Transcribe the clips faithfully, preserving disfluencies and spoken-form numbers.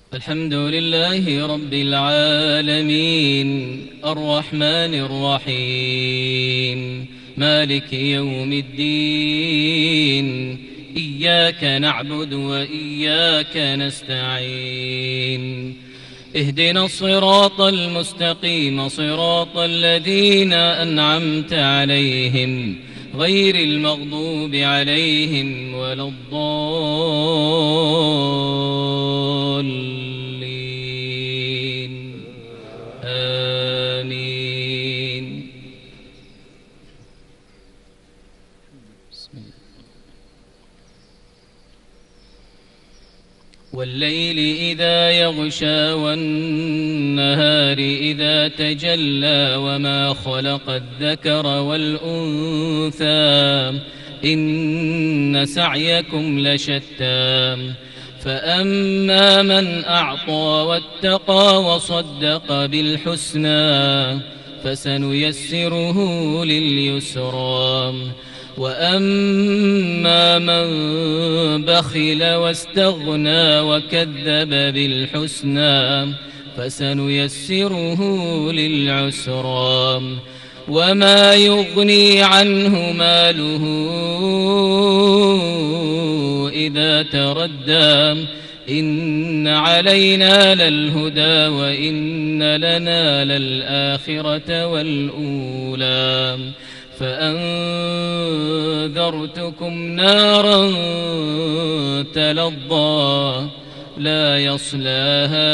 الحمد لله رب العالمين الرحمن الرحيم مالك يوم الدين إياك نعبد وإياك نستعين اهدنا الصراط المستقيم صراط الذين أنعمت عليهم غير المغضوب عليهم ولا الضالين آمين. والليل إذا يغشى والنهار إذا تجلى وما خلق الذكر والأنثى إن سعيكم لشتى فأما من أعطى واتقى وصدق بالحسنى فسنيسره لليسرى وأما من بخل واستغنى وكذب بالحسنى فسنيسره للعسرى وما يغني عنه ماله إذا تردى إن علينا للهدى وإن لنا للآخرة والأولى فأنذرتكم نارا تلظى لا يصلاها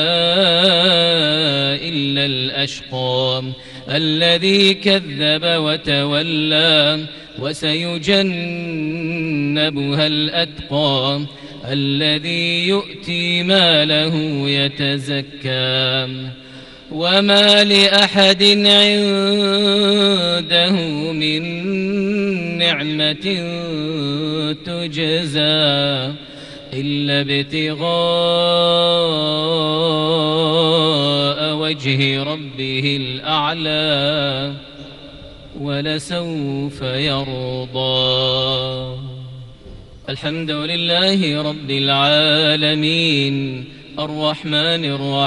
إلا الأشقى الذي كذب وتولى وسيجنبها الأتقى الذي يؤتي ماله يتزكى وما لأحد عنده من نعمة تجزى إلا ابتغاء وجه ربه الأعلى ولسوف يرضى. الحمد لله رب العالمين الرحمن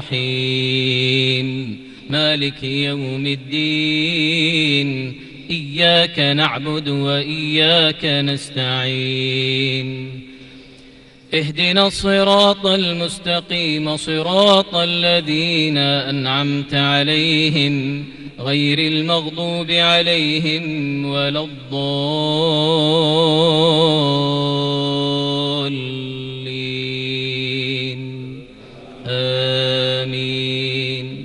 الرحيم مالك يوم الدين إياك نعبد وإياك نستعين اهدنا الصراط المستقيم صراط الذين أنعمت عليهم غير المغضوب عليهم ولا الضالين آمين.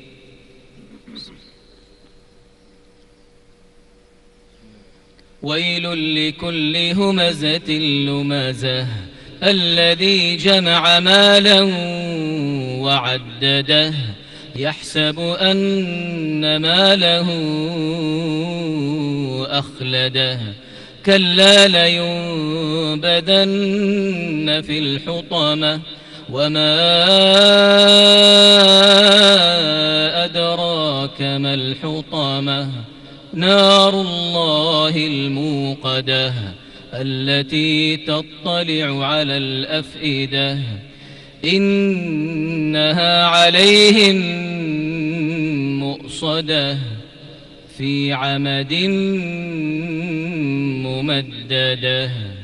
ويل لكل همزة لمزة الذي جمع مالا وعدده يحسب أن ماله أخلده كلا لينبذن في الحطمة وما أدراك ما الحطمة نار الله الموقدة التي تطلع على الأفئدة إنها عليهم مؤصدة في عمد ممددة.